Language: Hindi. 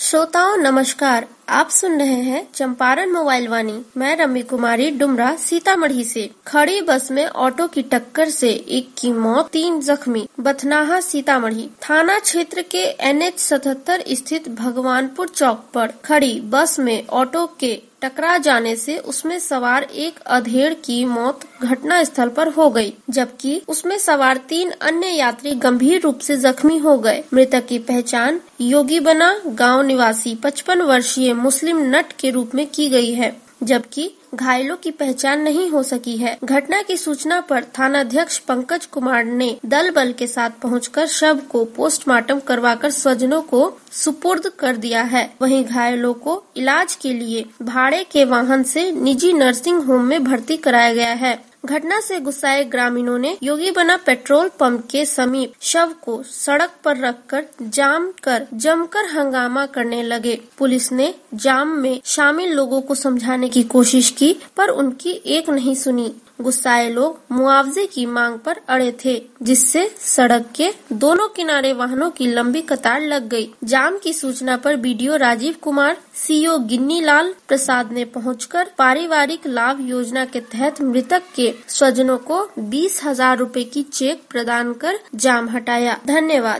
श्रोताओं नमस्कार। आप सुन रहे हैं चंपारण मोबाइल वाणी। मैं रमी कुमारी डुमरा सीतामढ़ी से। खड़ी बस में ऑटो की टक्कर से एक की मौत, 3 जख्मी। बथनाहा सीतामढ़ी थाना क्षेत्र के NH 77 स्थित भगवानपुर चौक पर खड़ी बस में ऑटो के टकरा जाने से उसमें सवार एक अधेड़ की मौत घटना स्थल पर हो गई, जबकि उसमें सवार 3 अन्य यात्री गंभीर रूप से जख्मी हो गए। मृतक की पहचान योगी बना गांव निवासी 55 वर्षीय मुस्लिम नट के रूप में की गई है, जबकि घायलों की पहचान नहीं हो सकी है। घटना की सूचना पर थानाध्यक्ष पंकज कुमार ने दल बल के साथ पहुंचकर शव को पोस्टमार्टम करवाकर स्वजनों को सुपुर्द कर दिया है। वहीं घायलों को इलाज के लिए भाड़े के वाहन से निजी नर्सिंग होम में भर्ती कराया गया है। घटना से गुस्साए ग्रामीणों ने योगी बना पेट्रोल पंप के समीप शव को सड़क पर रखकर जमकर हंगामा करने लगे। पुलिस ने जाम में शामिल लोगों को समझाने की कोशिश की, पर उनकी एक नहीं सुनी। गुस्साए लोग मुआवजे की मांग पर अड़े थे, जिससे सड़क के दोनों किनारे वाहनों की लंबी कतार लग गई। जाम की सूचना पर BDO राजीव कुमार, CO गिन्नी लाल प्रसाद ने पहुंचकर पारिवारिक लाभ योजना के तहत मृतक के स्वजनों को 20,000 रुपए की चेक प्रदान कर जाम हटाया। धन्यवाद।